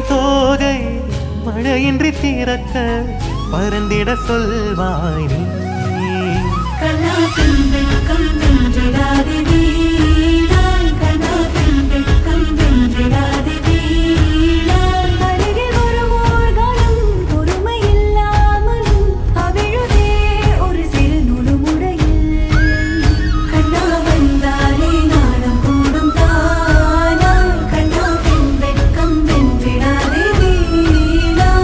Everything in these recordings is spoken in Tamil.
தோகை மழையின்றி திறக்க பறந்திட சொல்வாய் நீ. கண்ணாத்தின் வெட்கம் வென்றிடாதே வீணாய், கண்ணாத்தின் வெட்கம் வென்றிடாதே வீணாய். அருகில் வரும் ஓர்காலம் பொறுமை இல்லாமலும் அவிழுதே ஒரு சிறு நுழுமுடையில். கண்ணா வந்தாலே நாணம் கூடும் தானாய், கண்ணாத்தின் வெட்கம் வென்றிடாதே வீணாய்.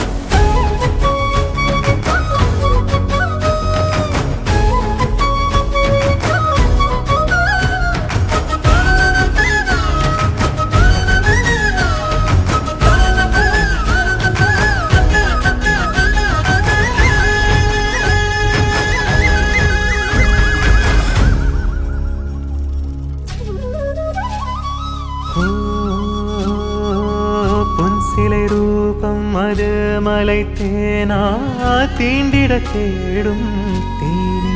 பொன் சிலை ரூபம் அது மலை தேனா தீண்டிட தேடும் தேனி.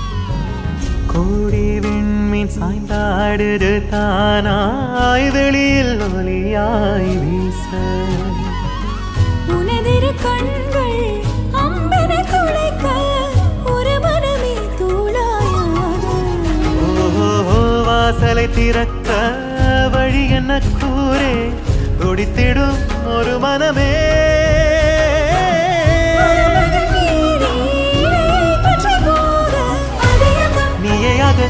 கோடி விண்மீன் சாய்ந்தாடுது தானாய் வெளியில் ஒளியாய் வீச. உனதிரு கண்கள் அம்பென துளைக்க ஒரு மனமே தூளாயாக. ஓஹோ வாசலை திறக்க வழி என்ன கூரே துடித்திடும் ஒரு மனமே. நீயாக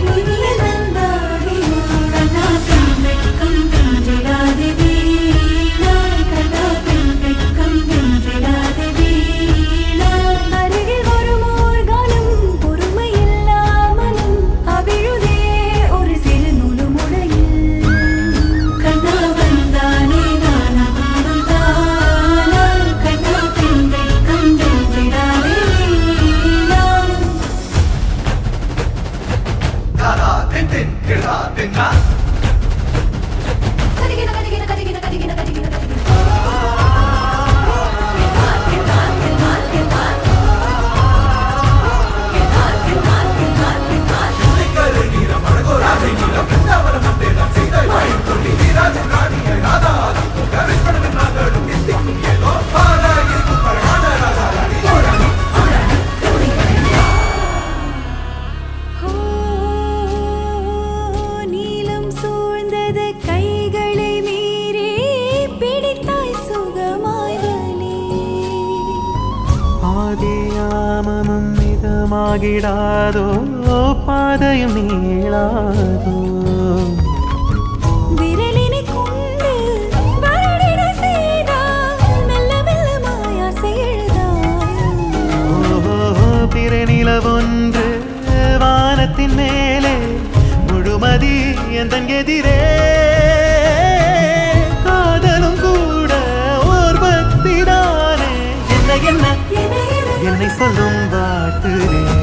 ஆதியாமமும் மிதமாகிடாதோ பாதையும் நீளாதோ. விரலினை கொண்டு வருடிட செய்தால் மெல்ல மெல்ல மாயாசை எழுதாய். பிற நிலவொன்று வானத்தின் மேலே முழுமதி எந்தன் எதிரே. காதலும் கூட ஓர் பக்திதானே என்ன என்ன என்னை சொல்லும் வாட்டுதே.